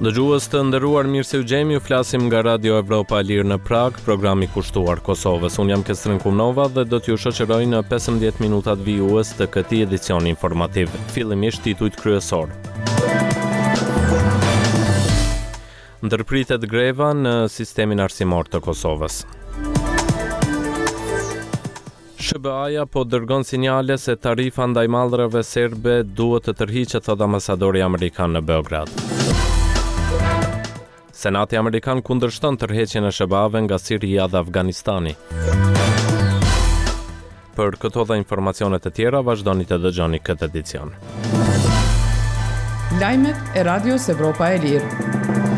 Dëgjues të nderuar, mirë se u gjemi, ju flasim nga Radio Evropa e Lirë në Prag, programi kushtuar Kosovës. Unë jam Kestrin Kumnova dhe do t'ju shoqëroj në 15 minutat vijues të këtij edicioni informativ. Fillimisht titujt kryesor. Ndërpritet greva në sistemin arsimor të Kosovës. SBA-ja po dërgon sinjale se tarifa ndaj mallrave serbe duhet të tërhiqet, thot ambasadori amerikan në Beograd. Senati amerikan kundërshton tërheqjen e SBA-ve nga Siria dhe Afganistani. Për këto dhe informacionet e tjera, vazhdoni të dëgjoni këtë edicion. Lajmet e Radios Evropa e Lirë.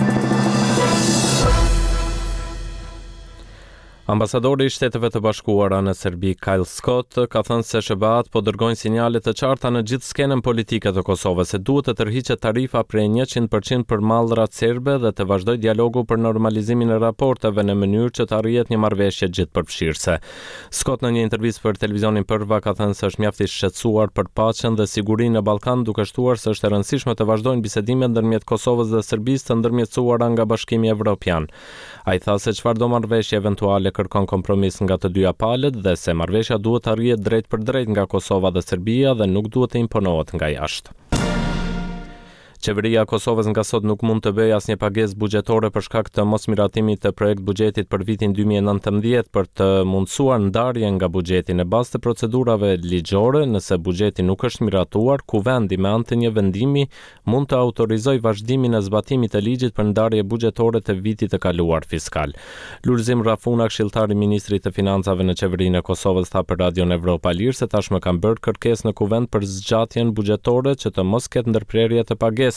Ambasadori i Shteteve të Bashkuara në Serbi, Kyle Scott, ka thënë se SBA-t po dërgojnë sinjale të qarta në gjithë skenën politike të Kosovës se duhet të tërhiqet tarifa prej 100% për mallrat serbe dhe të vazhdojë dialogu për normalizimin e raporteve në mënyrë që të arrihet një marrëveshje gjithëpërfshirëse. Scott në një intervistë për televizionin Prva ka thënë se është mjaft i shqetësuar për paqen dhe sigurinë në Ballkan, duke shtuar se është e rëndësishme të vazhdojnë bisedimet ndërmjet Kosovës dhe Serbisë të ndërmjetësuara nga Bashkimi Evropian. Ai tha se çfarëdo marrëveshje eventuale kërkon kompromis nga të dyja palët dhe se marrëveshja duhet të arrihet drejt për drejt nga Kosova dhe Serbia dhe nuk duhet të imponohet nga jashtë. Qeveria e Kosovës nga sot nuk mund të bëjë asnjë pagesë buxhetore për shkak të mosmiratimit të projekt buxhetit për vitin 2019 për të mundësuar ndarjen nga buxheti në bazë të procedurave ligjore. Nëse buxheti nuk është miratuar, kuvendi me anë të një vendimi mund të autorizojë vazhdimin e zbatimit të ligjit për ndarje buxhetore të vitit të kaluar fiskal. Lulzim Rafuna, këshilltari i ministrit të financave në qeverinë e Kosovës, tha për Radion Evropa e Lirë se tashmë kanë bërë kërkesë në kuvend për zgjatjen buxhetore që të mos ketë ndërprerje të pagesave.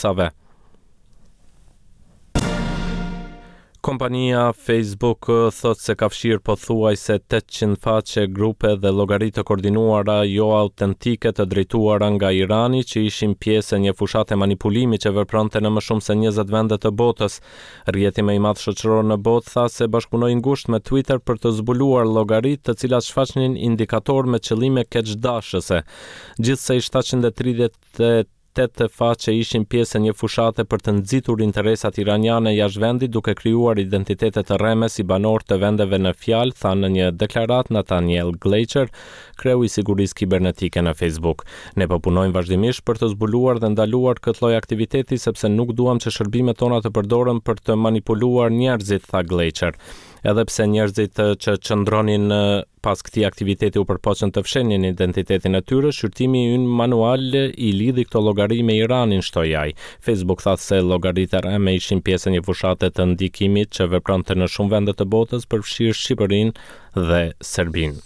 Kompania Facebook thot se ka fshirë pothuajse 800 faqe, grupe dhe llogaritë të koordinuara jo autentike të drejtuara nga Irani që ishin pjesë e një fushate manipulimi që vepronte në më shumë se 20 vende të botës. Rrjeti më i madh shoqëror në botë tha se bashkëpunoi ngushtë me Twitter për të zbuluar llogaritë të cilat shfaqnin indikator me qëllime keqdashëse. Gjithsej 738 faqe ishin pjesë e një fushate për të nxitur interesat iraniane jashtë vendit, duke krijuar identitete të rreme si banor të vendeve në fjalë, tha në një deklaratë Nathaniel Gleicher, kreu i sigurisë kibernetike në Facebook. Ne po punojmë vazhdimisht për të zbuluar dhe ndaluar këtë lloj aktiviteti sepse nuk duam që shërbimet tona të përdoren për të manipuluar njerëzit, tha Gleicher. Edhe pse njerëzit që qëndronin pas këtij aktiviteti u përpoqën të fshenin identitetin e tyre, shqyrtimi ynë manual i lidhi këto llogari me Iranin, shtoi ai. Facebook tha se llogaritë e rreme ishin pjesë e një fushate të ndikimit që vepronte në shumë vende të botës, përfshirë Shqipërinë dhe Serbinë.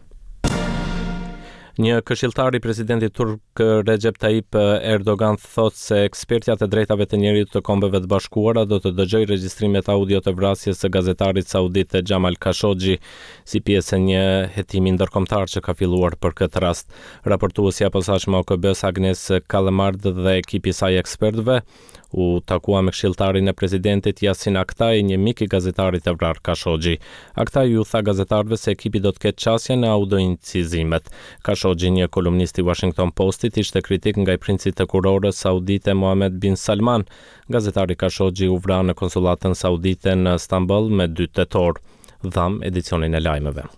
Një këshilltar i presidentit turk Recep Tayyip Erdogan thot se ekspertja të drejtave të njerit të Kombeve të Bashkuara do të dëgjojë regjistrimet audio të vrasjes së gazetarit saudit Jamal Khashoggi si pjesë e një hetimi ndërkombëtar që ka filluar për këtë rast. Raportuesja e posaçme OKB-s Agnes Kalamard dhe ekipi i saj ekspertëve u takua me këshilltarin e presidentit Yasin Aktaj, një mik i gazetarit të vrarë Khashoggi. Aktaj ju tha gazetarëve se ekipi do të ketë qasje në audioincizimet. Khashoggi, një kolumnist i Washington Postit, ishte kritik nga i princit të kurorës saudite Mohammed bin Salman. Gazetari Khashoggi u vra në konsulatën saudite në Stamboll me 2 tetor. Dham edicionin e lajmeve.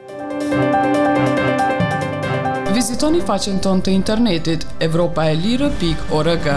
Vizitoni faqen tonë të internetit evropaelire.org.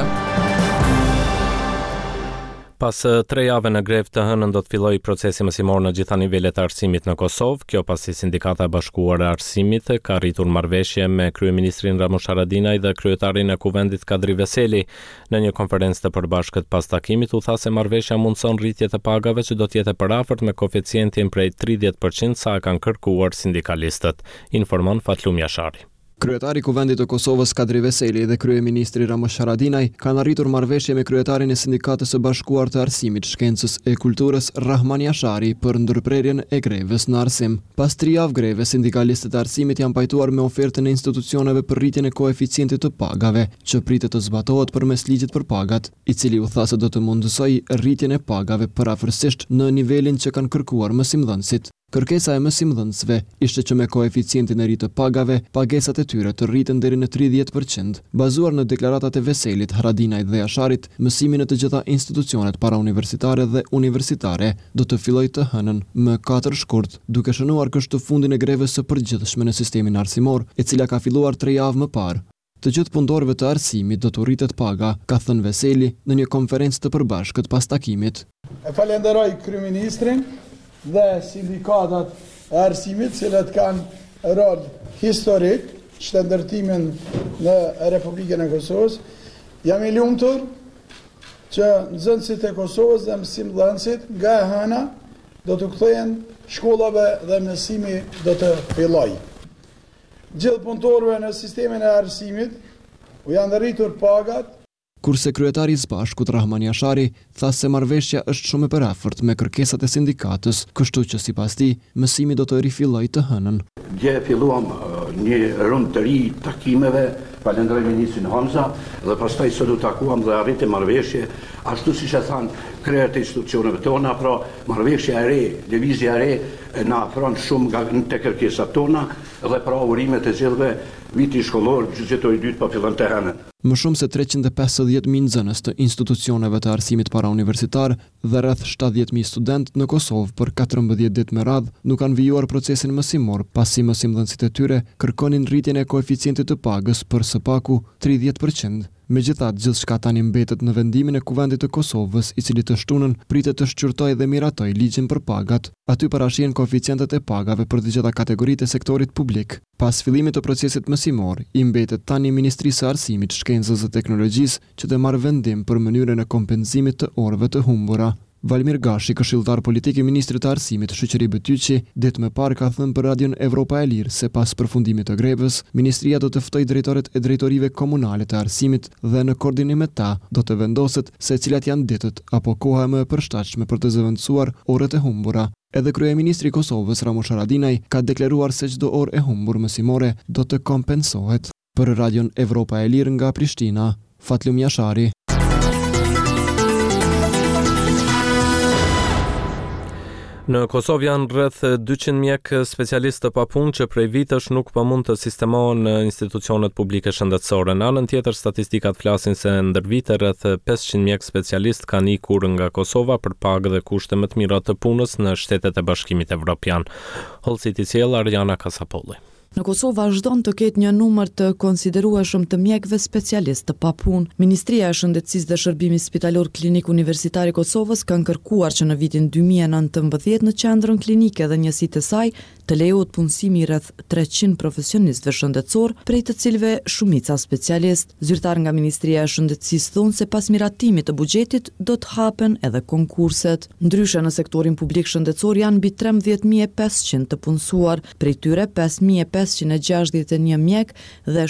Pas 3 jave në grevë të hënën do të fillojë procesi mësimor në gjitha nivelet e arsimit në Kosovë. Kjo pasi Sindikata e Bashkuar e Arsimit ka arritur marrëveshje me kryeministrin Ramush Haradinaj dhe kryetarin e kuvendit Kadri Veseli. Në një konferencë të përbashkët pas takimit u tha se marrëveshja mundson rritje të pagave që do të jetë e parafort me koeficientin prej 30% sa e kanë kërkuar sindikalistët, informon Fatlum Jashari. Kryetari i Kuvendit të Kosovës Kadri Veseli dhe kryeministri Ramush Haradinaj kanë arritur marrëveshje me kryetarin e Sindikatës së Bashkuar të Arsimit, Shkencës e Kulturës Rahman Jashari për ndërprerjen e grevës në arsim. Pas 3 javë greve, sindikalistët e arsimit janë pajtuar me ofertën e institucioneve për rritjen e koeficientit të pagave, që pritet të zbatohet përmes ligjit për pagat, i cili u tha se do të mundësojë rritjen e pagave përafërsisht në nivelin që kanë kërkuar mësimdhënësit. Kërkesa e mësimdhënësve ishte që me koeficientin e ri të pagave, pagesat e tyre të rriten deri në 30%. Bazuar në deklaratat e Veselit, Haradinajt dhe Jasharit, mësimi në të gjitha institucionet parauniversitare dhe universitare do të fillojë të hënën më 4 shkurt, duke shënuar kështu fundin e grevës së përgjithshme në sistemin arsimor, e cila ka filluar 3 javë më parë. Të gjithë punëtorëve të arsimit do të rritet paga, ka thënë Veseli në një konferencë të përbashkët pas takimit. E falenderoj kryeministrin dhe sindikatat e arsimit, cilët kanë rol historik shëndërtimin në Republikën e Kosovës. Jam i lumtur që nxënësit e Kosovës dhe mësimdhënësit nga e hëna do të kthehen shkollave dhe mësimi do të fillojë. Gjithë punëtorëve në sistemin e arsimit u janë rritur pagat. Kurse kryetari i Zbashkut Rahman Jashari tha se marrëveshja është shumë e përafërt me kërkesat e sindikatës, kështu që sipas tij mësimi do të rifillojë të hënën. Dje filluam një rund të ri takimeve, falenderoj ministrin Hamza dhe pastaj sot u takuam dhe arritëm marrëveshje, ashtu siç e thanë krejt e institucioneve tona, pra marrëveshja e re, lëvizja e re na afron shumë nga te kërkesat tona dhe pra urimet e gjithëve viti shkollor gjyqëtori i dytë po fillon të hënën. Më shumë se 350.000 nxënës të institucioneve të arsimit parauniversitar dhe rreth 70.000 studentë në Kosovë për 14 ditë me radhë nuk kanë vijuar procesin mësimor, pasi mësimdhënësit e tyre kërkonin rritjen e koeficientit të pagës për së paku 30%. Megjithatë, gjithçka tani mbetet në vendimin e Kuvendit të Kosovës, i cili të shtunën pritet të shqyrtojë dhe miratojë ligjin për pagat. Aty parashihen koeficientet e pagave për të gjitha kategoritë e sektorit publik. Pas fillimit të procesit mësimor, i mbetet tani Ministrisë së Arsimit, Shkencës dhe Teknologjisë që të marrë vendim për mënyrën e kompenzimit të orëve të humbura. Valmir Gashi, këshilltar politik i ministrit të arsimit Shoqëri Betyqi, ditë më parë ka thënë për Radion Evropa e Lirë se pas përfundimit të grevës, ministria do të ftojë drejtorët e drejtorive komunale të arsimit dhe në koordinim me ta do të vendoset se cilat janë ditët apo koha më e përshtatshme për të zëvendësuar orët e humbura. Edhe kryeministri i Kosovës Ramush Haradinaj ka deklaruar se çdo orë e humbur mësimore do të kompensohet. Për Radion Evropa e Lirë nga Prishtina, Fatlum Jashari. Në Kosovë janë rreth 200 mjek specialistë të papunë që prej vitesh nuk po mund të sistemohen në institucionet publike shëndetësore. Në anën tjetër, statistikat flasin se ndër vite rreth 500 mjek specialistë kanë ikur nga Kosova për pagë dhe kushte më të mira të punës në Shtetet e Bashkimit Evropian. Holsit i sjell Ariana Kasapolli. Në Kosova vazhdon të ketë një numër të konsiderueshëm të mjekëve specialistë të papunë. Ministria e Shëndetësisë dhe Shërbimit Spitalor Klinik Universitar i Kosovës kanë kërkuar që në vitin 2019 në qendrën klinike dhe njësitë e saj të lejohet punësimi rreth 300 profesionistëve shëndetësor, prej të cilëve shumica specialist. Zyrtar nga Ministria e Shëndetësisë thonë se pas miratimit të buxhetit do të hapen edhe konkurset. Ndryshe në sektorin publik shëndetësor janë mbi 13.500 të punësuar, prej tyre 5.561 mjek dhe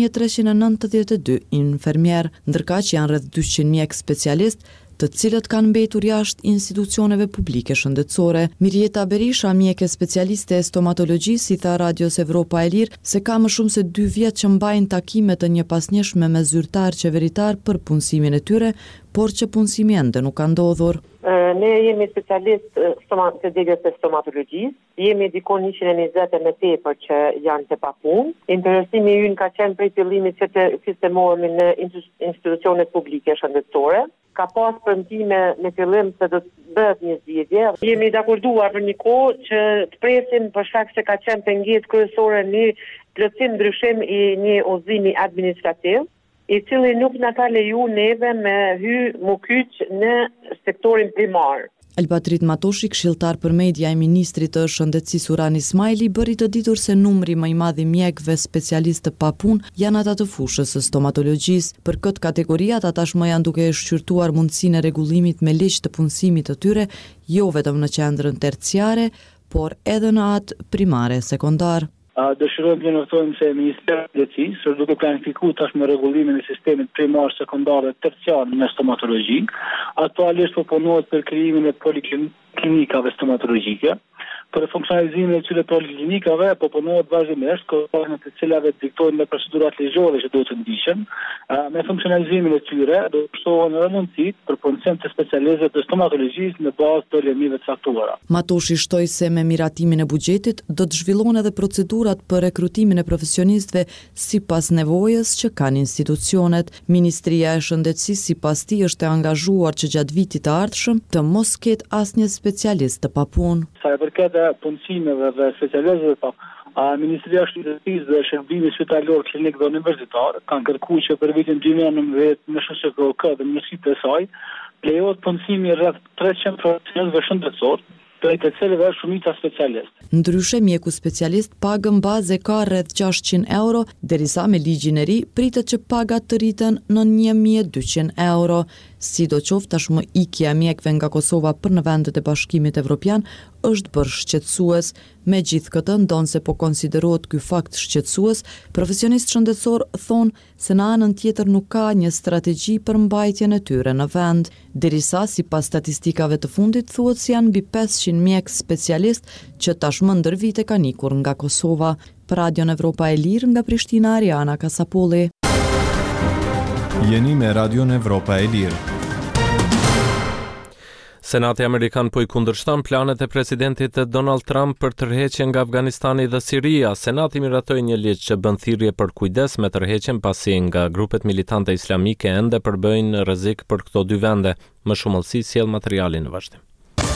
7.392 infermier, ndërkaq janë rreth 200 mjek specialist të cilët kanë mbetur jashtë institucioneve publike shëndetësore. Mirjeta Berisha, mjeke specialiste e stomatologjisë, i tha Radios Evropa e Lirë se ka më shumë se 2 vjet që mbajnë takime të njëpasnjeshme me zyrtar qeveritar për punësimin e tyre, por që punësimi ende nuk ka ndodhur. Ne jemi specialist të degës e stomatologjisë, jemi dikon 120 me tepër që janë të papunë. Interesimi ynë ka qenë prej fillimit që të sistemohemi në institucionet publike shëndetësore. Ka pas premtime në fillim se do të bëhet një zgjedhje. Jemi dakorduar për një kohë që të presim për shkak se ka qenë pengesë kryesore një plotësim ndryshim i një udhëzimi administrativ, i cili nuk na ka leju neve me mu kyç në sektorin primar. Elbatrit Matoshi, këshilltar për media i ministrit të Shëndetësisë Uran Ismaili, bëri të ditur se numri më i madh i mjekëve specialistë të papunë janë ata të fushës së stomatologjisë. Për këtë kategori ata tashmë janë duke shqyrtuar mundësinë e rregullimit me ligj të punësimit të tyre, jo vetëm në qendrën terciare, por edhe në atë primare sekondar. Dëshirojmë të njoftojmë se Ministeri i Shëndetësisë është duke planifikuar tashmë rregullimin e sistemit primar, sekondar dhe terciar në stomatologji. Aktualisht proponohet për krijimin e poliklinikave stomatologjike. për funksionalizimin e këtyre poliklinikave proponohet vazhdimisht kohën të cilave diktojnë me procedurat ligjore që duhet të ndiqen. Me funksionalizimin e tyre do të kushtohen edhe mundësitë për punësim të specialistëve të stomatologjisë në bazë të lëndimeve të caktuara. Matoshi shtoi se me miratimin e buxhetit do të zhvillohen edhe procedurat për rekrutimin e profesionistëve sipas nevojës që kanë institucionet. Ministria e Shëndetësisë sipas tij është e angazhuar që gjatë vitit të ardhshëm të mos ketë asnjë specialist të papunë. Sa i përket punësimeve dhe specialistëve, Ministria e Shëndetësisë dhe Shërbimi Spitalor Klinik dhe Universitar kanë kërkuar që për vitin 2019 në SHKK dhe ministritë e saj lejohet punësimi rreth 300 profesionistëve shëndetësor, prej të cilëve shumica specialist. Ndryshe, mjeku specialist pagën bazë ka rreth 600 euro, derisa me ligjin e ri pritet që pagat të rriten në 1200 euro. Sidoqoftë, tashmë ikja e mjekëve nga Kosova për në vendet e Bashkimit Evropian është bërë shqetësues. Megjithatë, ndonse po konsiderohet ky fakt shqetësues, profesionistë shëndetësor thonë se në anën tjetër nuk ka një strategji për mbajtjen e tyre në vend, derisa sipas statistikave të fundit thuhet se janë mbi 500 mjekë specialist që tashmë ndër vite kanë ikur nga Kosova. Për Radion Evropa e Lirë nga Prishtina, Ariana Kasapolli. Jeni me Radion Evropa e Lirë. Senati Amerikan po I kundërshton planet e presidentit Donald Trump për tërheqjen nga Afganistani dhe Siria. Senati miratoi një ligj që bën thirrje për kujdes me tërheqjen pasi nga grupet militante islamike ende përbëjnë rrezik për këto dy vende. Më shumë ëllësi sjell materialin në vazhdim.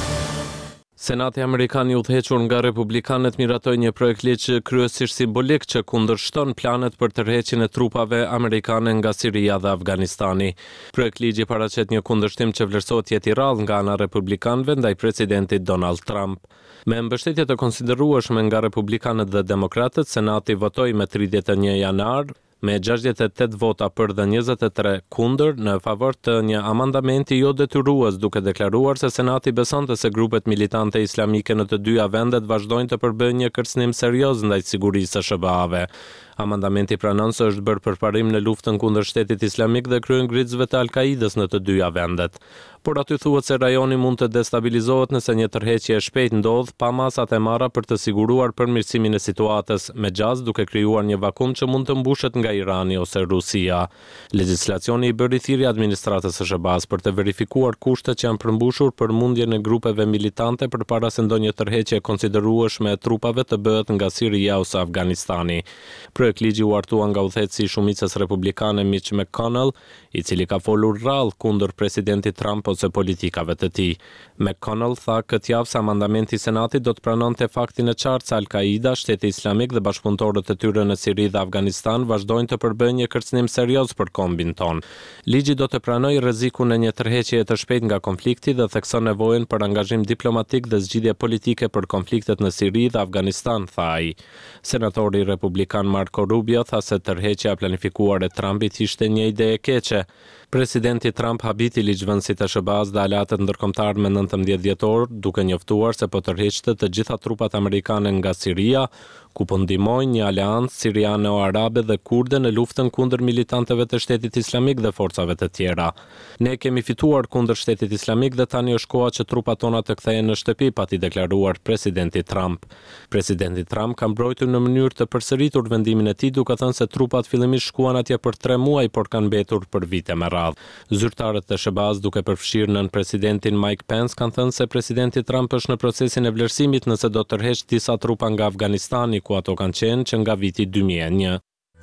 Senati Amerikan I udhëhequr nga republikanët miratoi një projekt ligj kryesisht simbolik që kundërshton planet për tërheqjen e trupave amerikane nga Siria dhe Afganistani. Projekt ligji paraqet një kundërshtim që vlerësohet jetë I rrallë nga ana republikanëve ndaj presidentit Donald Trump. Me mbështetje të konsiderueshme nga republikanët dhe demokratët, Senati votoi me 31 janar me 68 vota për dhe 23 kundër në favor të një amandamenti jo detyrues, duke deklaruar se Senati besonte se grupet militante islamike në të dyja vendet vazhdojnë të përbëjnë një kërcënim serioz ndaj sigurisë së SBA-ve. Amandamenti pranon se është bërë përparim në luftën kundër shtetit islamik dhe kryengritësve të Al-Kaidës në të dyja vendet. Por aty thuhet se rajoni mund të destabilizohet nëse një tërheqje e shpejt ndodh pa masat e marra për të siguruar përmirësimin e situatës, me gjaz duke krijuar një vakum që mund të mbushet nga Irani ose Rusia. Legjislacioni I bëri thirrje administratës së SBA-s për të verifikuar kushtet që janë përmbushur për mundjen e grupeve militante përpara se ndonjë tërheqje konsiderueshme e trupave të bëhet nga Siria ose Afganistani. Projekt ligji u artua nga udhëheqësi I shumicës republikane Mitch McConnell, I cili ka folur rrallë kundër presidentit Trump ose politikave të tij. McConnell tha këtë javë se amandamenti I Senatit do të pranonte faktin e qartë se Al-Qaida, Shteti Islamik dhe bashkëpunëtorët e tyre në Siri dhe Afganistan vazhdojnë të përbëjnë një kërcënim serioz për kombin ton. Ligji do të pranojë rrezikun e një tërheqjeje të shpejtë nga konflikti dhe thekson nevojën për angazhim diplomatik dhe zgjidhje politike për konfliktet në Siri dhe Afganistan, tha ai. Senatori republikan Marco Rubio tha se tërheqja e planifikuar e Trumpit ishte një ide e keqe. Presidenti Trump habiti ligjvënësit e SBA-s dhe aleatët ndërkombëtar me 19 dhjetor, duke njoftuar se po tërheqte të gjitha trupat amerikane nga Siria, ku po ndihmojnë një aleancë siriano-arabe dhe kurde në luftën kundër militantëve të Shtetit Islamik dhe forcave të tjera. Ne kemi fituar kundër Shtetit Islamik dhe tani është koha që trupat tona të kthehen në shtëpi, pati deklaruar presidenti Trump. Presidenti Trump ka mbrojtur në mënyrë të përsëritur vendimin e tij, duke thënë se trupat fillimisht shkuan atje për 3 muaj, por kanë mbetur për vite me radhë. Zyrtarët të SBA-s, duke përfshirë nën presidentin Mike Pence, kanë thënë se presidenti Trump është në procesin e vlerësimit nëse do të tërheqë disa trupa nga Afganistani, ku ato kanë qenë që nga viti 2001.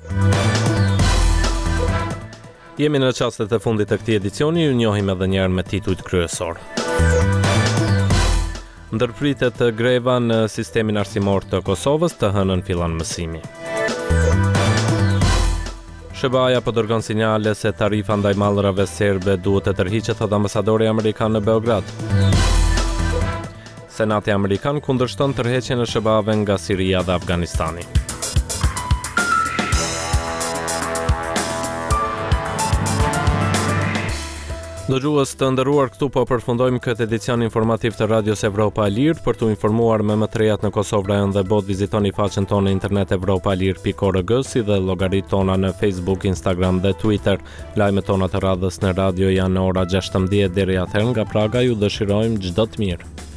Jemi në çastet e fundit të këtij edicioni, ju njohim edhe një herë me titujt kryesor. Ndërpritet greva në sistemin arsimor të Kosovës, të hënën fillon mësimi. SBA-ja po dërgon sinjale se tarifa ndaj mallrave serbe duhet të tërhiqet, thot ambasadori amerikan në Beograd. Senati Amerikan kundërshton tërheqjen e SBA-ve nga Siria dhe Afganistani. Dëgjues të nderuar, këtu po përfundojmë këtë edicion informativ të Radios Evropa e Lirë. Për t'u informuar me më të rejat në Kosovë, rajon dhe botë, vizitoni faqen tonë në internet europalir.org, si dhe llogaritë tona në Facebook, Instagram dhe Twitter. Lajmet tona të radhës në radio janë në ora 16 deri atëherë. Nga Praga ju dëshirojmë çdo të mirë.